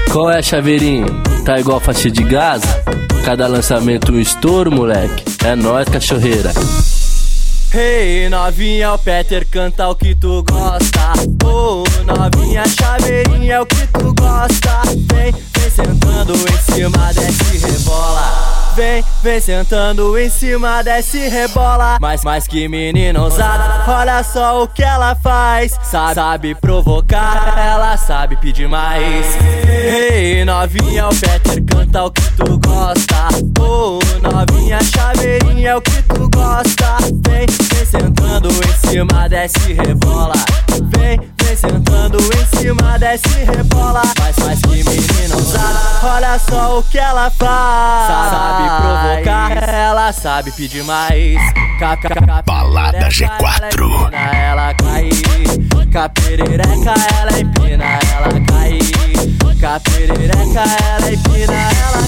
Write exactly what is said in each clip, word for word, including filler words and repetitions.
Qual é, chaveirinho? Tá igual faixa de Gaza? Cada lançamento um estouro, moleque. É nóis, cachorreira. Hey, novinha, o Peter canta o que tu gosta. Oh, novinha, chaveirinha é o que tu gosta. Vem, vem sentando em cima, desce e rebola. Vem, vem sentando em cima, desce e rebola. Mas, mas que menina ousada, olha só o que ela faz. Sabe, sabe provocar, ela sabe pedir mais. Hey, novinha, o Peter canta o que tu gosta. Oh, novinha, chaveirinha é o que tu gosta. Vem, vem sentando em cima, desce e rebola. Vem, vem sentando em cima, desce e rebola. Mas, mas que menina ousada, olha só o que ela faz. Sabe provocar, ela sabe pedir mais. Cap, cap, cap, Balada G quatro. Ela cai, caperereca, ela empina, ela cai. Caperereca, ela empina, ela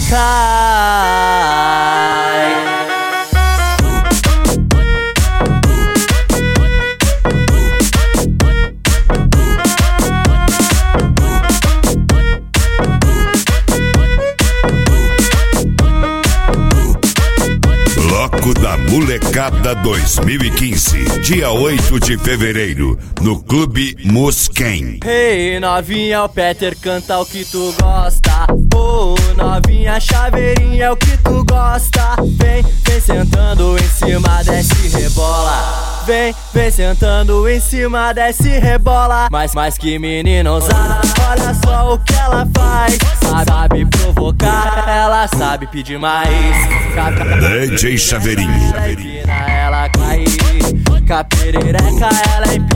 cai. Bloco da Molecada dois mil e quinze, dia oito de fevereiro, no Clube Musquem. Hey, novinha, o Peter canta o que tu gosta. Oh, novinha, chaveirinha é o que tu gosta. Vem, vem sentando em cima, desce e rebola. Vem, vem sentando em cima, desce e rebola. Mas, mas que menina ousada, olha só o que ela faz. Sabe, sabe provocar, ela sabe pedir mais. D J Chaveirinho. Ela empina, ela cai. Caperereca, ela empina.